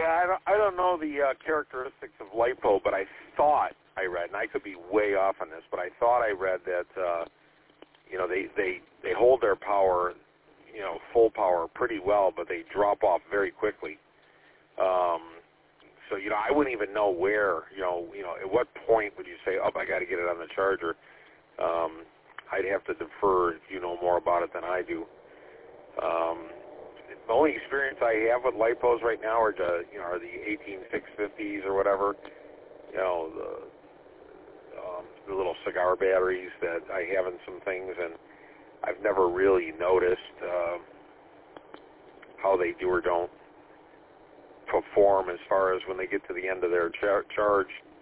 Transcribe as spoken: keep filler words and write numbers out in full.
Yeah, I don't, I don't know the uh, characteristics of LiPo, but I thought I read, and I could be way off on this, but I thought I read that, uh, you know, they, they, they hold their power, you know, full power pretty well, but they drop off very quickly. Um, so, you know, I wouldn't even know where, you know, you know, at what point would you say, oh, I got to get it on the charger. Um, I'd have to defer if you know more about it than I do. Um, the only experience I have with LiPos right now are the, you know, are the eighteen six fifties or whatever, you know, the, um, the little cigar batteries that I have in some things, and I've never really noticed uh, how they do or don't perform as far as when they get to the end of their char- charge.